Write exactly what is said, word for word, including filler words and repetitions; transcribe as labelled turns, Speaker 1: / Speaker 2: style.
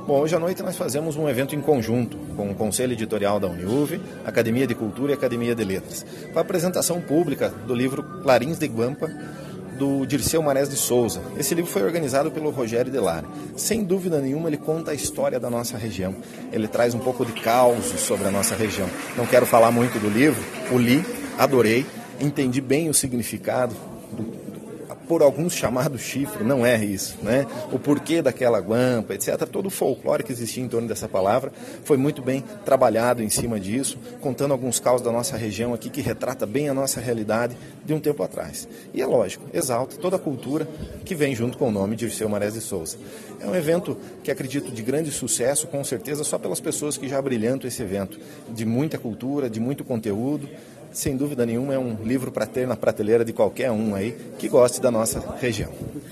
Speaker 1: Bom, hoje à noite nós fazemos um evento em conjunto com o Conselho Editorial da Uniuv, Academia de Cultura e Academia de Letras, com a apresentação pública do livro Clarins de Guampa, do Dirceu Marés de Souza. Esse livro foi organizado pelo Rogério Delari. Sem dúvida nenhuma, ele conta a história da nossa região. Ele traz um pouco de causos sobre a nossa região. Não quero falar muito do livro, o li, adorei, entendi bem o significado do por alguns chamado chifre, não é isso, né? O porquê daquela guampa, etcétera. Todo o folclore que existia em torno dessa palavra foi muito bem trabalhado em cima disso, contando alguns causos da nossa região aqui que retrata bem a nossa realidade de um tempo atrás. E é lógico, exalta toda a cultura que vem junto com o nome de Dirceu Marés de Souza. É um evento que acredito de grande sucesso, com certeza, só pelas pessoas que já brilhantam esse evento, de muita cultura, de muito conteúdo. Sem dúvida nenhuma, é um livro para ter na prateleira de qualquer um aí que goste da nossa região.